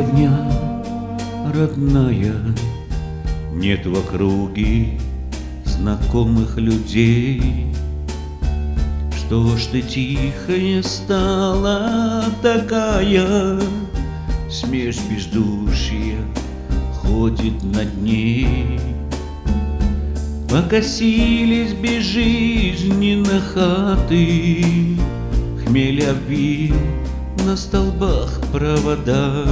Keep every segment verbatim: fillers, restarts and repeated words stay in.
Деревня родная, нет в округе знакомых людей. Что ж ты тихая стала такая, смерть бездушья ходит над ней. Покосились безжизненно хаты, хмель обвил на столбах провода.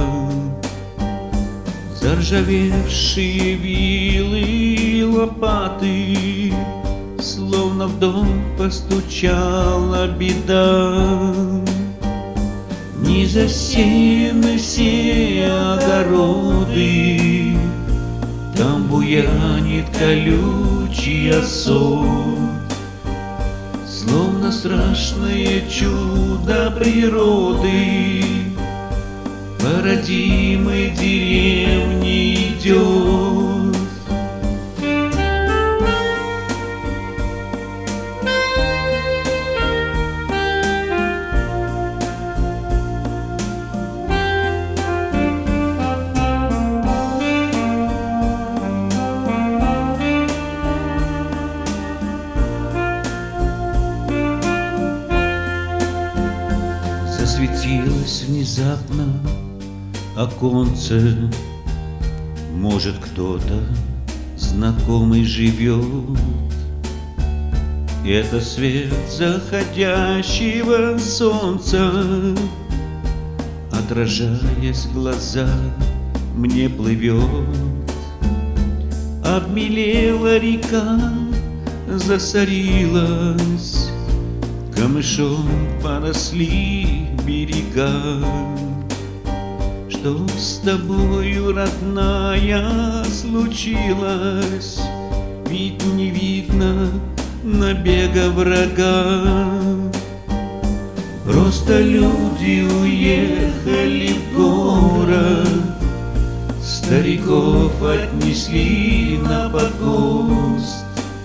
Заржавевшие вилы и лопаты, словно в дом постучала беда. Не засеяны все огороды, там буянит колючий осот. Словно страшное чудо природы по родимой деревне идет. Засветилось внезапно оконце, может, кто-то знакомый живет. Это свет заходящего солнца, отражаясь в глаза, мне плывет. Обмелела река, засорилась, камышом поросли берега. Что с тобою, родная, случилось? Ведь не видно набега врага. Просто люди уехали в город, стариков отнесли на погост.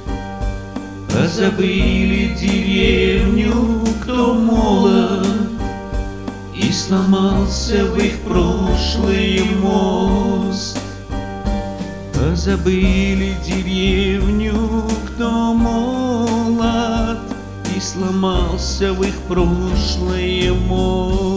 Позабыли деревню, кто молод, и сломался в их прошлое мост. Позабыли деревню, кто молод, и сломался в их прошлое мост.